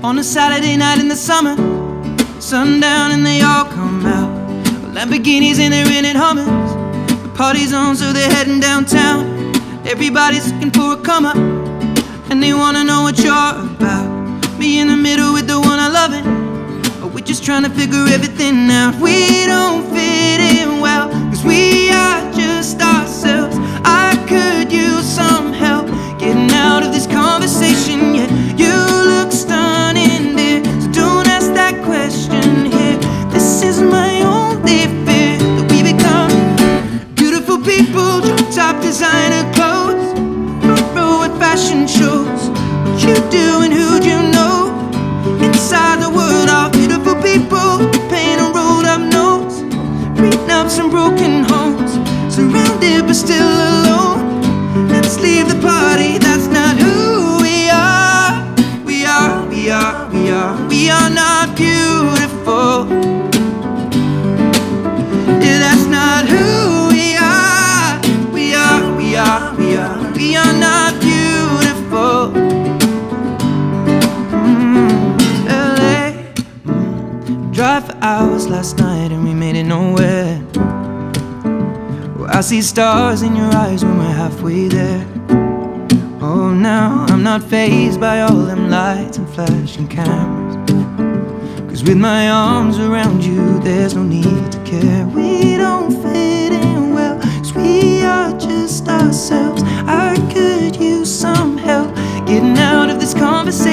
on a Saturday night in the summer, sundown and they all come out. Lamborghinis and they're renting Hummers. The party's on, so they're heading downtown. Everybody's looking for a come up, and they wanna know what you're about. Me in the middle with the one I love it, or we're just trying to figure everything out. We don't fit in well, cause we are just ourselves. I could use some help getting out of this conversation. Yeah, you look stunning, dear, so don't ask that question here. This is my only fear, that we become beautiful people, top designer clothes, front row at fashion shows. What you do and who'd you know? Inside the world of beautiful people, paying a rolled up nose, prenups and broken homes, surrounded but still alone. Let's leave the party, that's not who we are. We are not beautiful. Yeah, that's not who we are. We are not beautiful. LA, drive for hours last night and we made it nowhere. Well, I see stars in your eyes when we're halfway there. Oh, now I'm not fazed by all them lights and flashing cameras, cause with my arms around you there's no need to care. We don't fit in well, cause we are just ourselves. I could use some help getting out of this conversation.